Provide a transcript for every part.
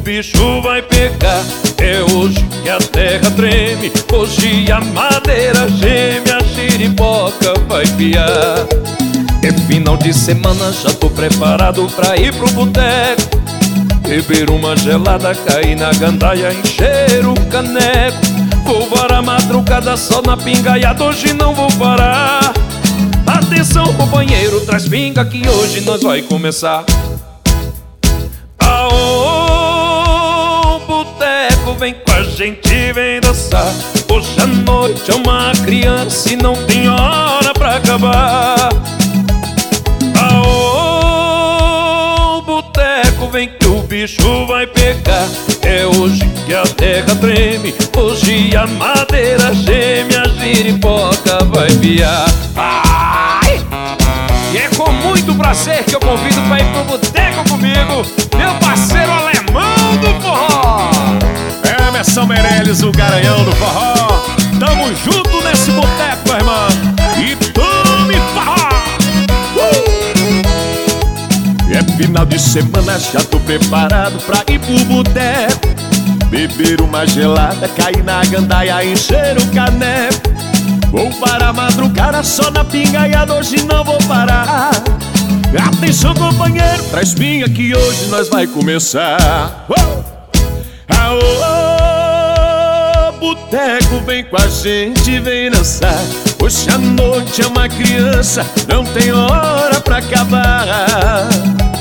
bicho vai pegar. É hoje que a terra treme, hoje a madeira geme, a giripoca vai piar. É final de semana, já tô preparado pra ir pro boteco, beber uma gelada, cair na gandaia, encher o caneco. Vou varar a madrugada só na pingaiada, hoje não vou parar. Atenção companheiro, traz pinga que hoje nós vai começar. Aô, boteco, vem com a gente, vem dançar. Hoje a noite é uma criança e não tem hora pra acabar. Aô, boteco, vem que o bicho vai pegar. É hoje que a terra treme, hoje a madeira geme, a giripoca vai piar. Ai! E é com muito prazer que eu convido pra ir pro boteco comigo meu parceiro alemão do forró, Emerson Meirelles, o garanhão do forró. Tamo junto nesse boteco, irmão, e tome forró! É final de semana, já tô preparado pra ir pro boteco, beber uma gelada, cair na gandaia, encher o caneco. Vou para a madrugada só na pingaiada, hoje não vou parar. Atenção companheiro, traz pinga que hoje nós vai começar. Aô, boteco, vem com a gente, vem dançar. Hoje a noite é uma criança, não tem hora pra acabar.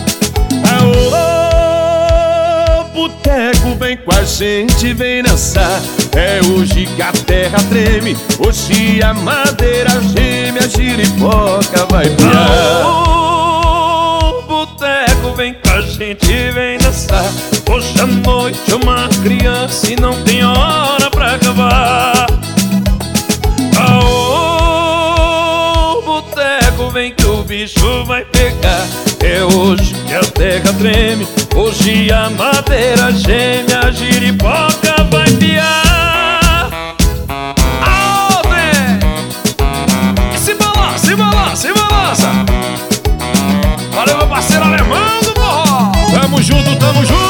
Aô, boteco, vem com a gente, vem dançar. É hoje que a terra treme, hoje a madeira geme, a giripoca vai piar. Aô, boteco, vem com a gente, vem dançar. Hoje a noite é uma criança e não tem hora pra acabar. Aô, boteco, vem que o bicho vai pegar. É hoje que a terra treme, hoje a madeira geme, a giripoca vai piar. Se balança! Valeu, meu parceiro alemão do forró! Tamo junto, tamo junto!